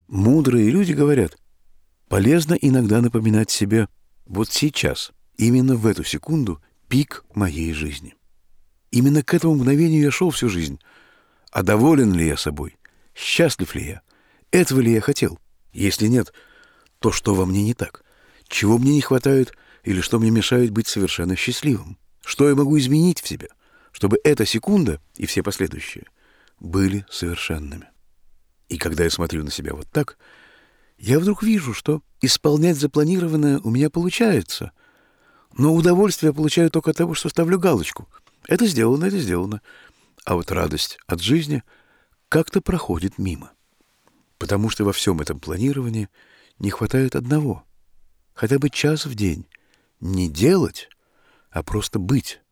Мудрые люди говорят, полезно иногда напоминать себе: вот сейчас, именно в эту секунду, пик моей жизни. Именно к этому мгновению я шел всю жизнь. А доволен ли я собой? Счастлив ли я? Этого ли я хотел? Если нет, то что во мне не так? Чего мне не хватает или что мне мешает быть совершенно счастливым? Что я могу изменить в себе, чтобы эта секунда и все последующие были совершенными? И когда я смотрю на себя вот так, я вдруг вижу, что исполнять запланированное у меня получается, но удовольствие я получаю только от того, что ставлю галочку. Это сделано, это сделано. А вот радость от жизни как-то проходит мимо. Потому что во всем этом планировании не хватает одного. Хотя бы час в день. Не делать, а просто быть.